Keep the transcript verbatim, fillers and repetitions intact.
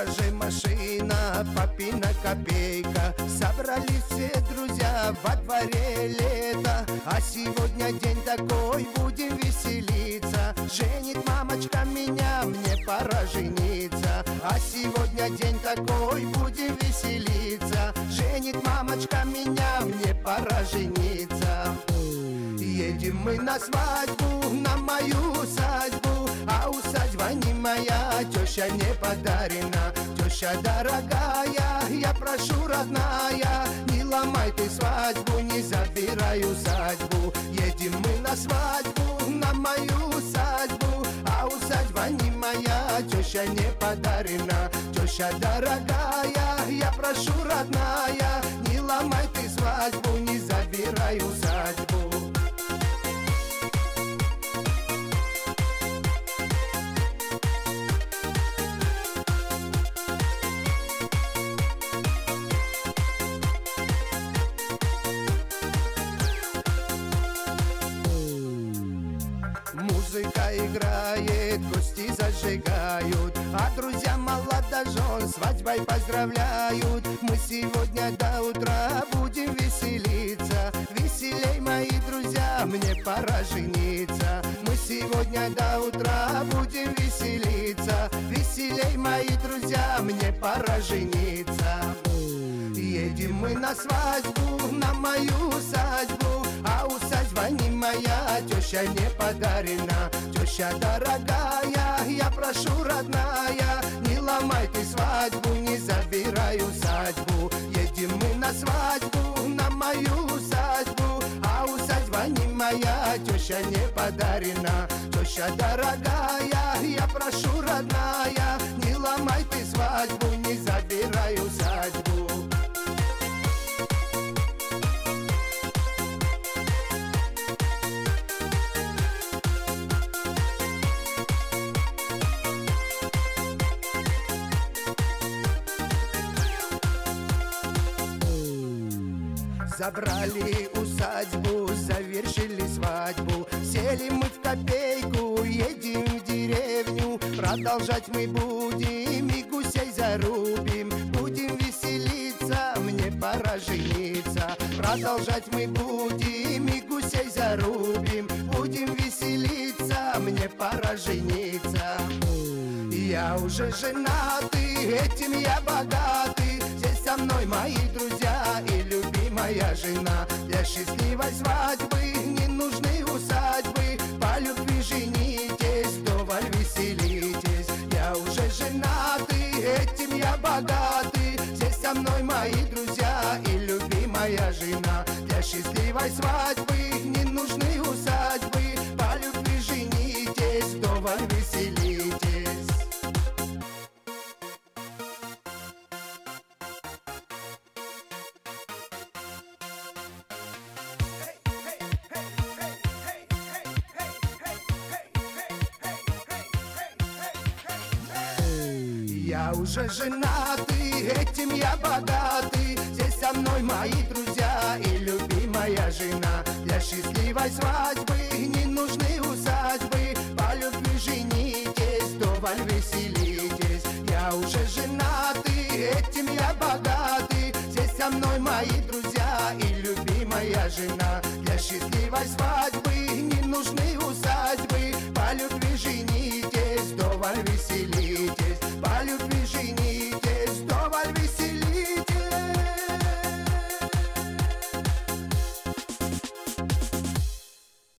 гараже машина, папина копейка. Собрались все друзья, во дворе лето, а сегодня день такой, будем веселиться. Женит мамочка меня, мне пора жениться. А сегодня день такой, будем веселиться. Женит мамочка меня, мне пора жениться. Едем мы на свадьбу, на мою усадьбу, а усадьба не моя, теща не подарена. Теща дорогая, я прошу, родная, не ломай ты свадьбу, не забирай усадьбу. Едем мы на свадьбу, на мою усадьбу, а усадьба не моя, теща не подарена. Теща дорогая, я прошу, родная, не ломай ты свадьбу, не забирай усадьбу. Музыка играет, гости зажигают, а друзья молодожен свадьбой поздравляют. Мы сегодня до утра будем веселиться. Веселей, мои друзья, мне пора жениться. Мы сегодня до утра будем веселиться. Веселей, мои друзья, мне пора жениться. Едем мы на свадьбу, на мою усадьбу, а усадьба не моя, теща не подарена. Теща дорогая, я прошу, родная, не ломай ты свадьбу, не забирай усадьбу. Едем мы на свадьбу, на мою усадьбу, а усадьба не моя, теща не подарена. Теща дорогая, я прошу, родная, не ломай ты свадьбу, не забирай усадьбу. Забрали усадьбу, завершили свадьбу, сели мы в копейку, едем в деревню. Продолжать мы будем и гусей зарубим, будем веселиться, мне пора жениться. Продолжать мы будем и гусей зарубим, будем веселиться, мне пора жениться. Я уже женатый, этим я богатый, здесь со мной мои друзья и любимая жена. Для счастливой свадьбы не нужны усадьбы, по любви женитесь, вдоволь веселитесь. Я уже женатый, этим я богатый, здесь со мной мои друзья и любимая жена. Для счастливой свадьбы не нужны усадьбы, по любви женитесь, вдоволь веселитесь. Я уже женатый, этим я богатый, здесь со мной мои друзья и любимая жена. Для счастливой свадьбы не нужны усадьбы, по любви женитесь, вдоволь веселитесь. Я уже женатый, этим я богатый, здесь со мной мои друзья и любимая жена. Для счастливой свадьбы не нужны усадьбы,